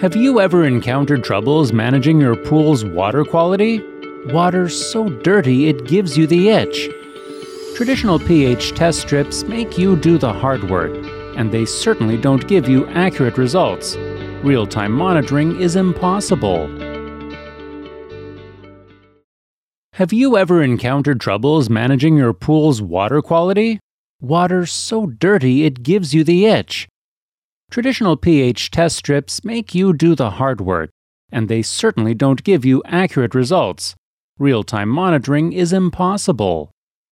Have you ever encountered troubles managing your pool's water quality? Water's so dirty it gives you the itch. Traditional pH test strips make you do the hard work, and they certainly don't give you accurate results. Real-time monitoring is impossible. Have you ever encountered troubles managing your pool's water quality? Water's so dirty it gives you the itch. Traditional pH test strips make you do the hard work, and they certainly don't give you accurate results. Real-time monitoring is impossible.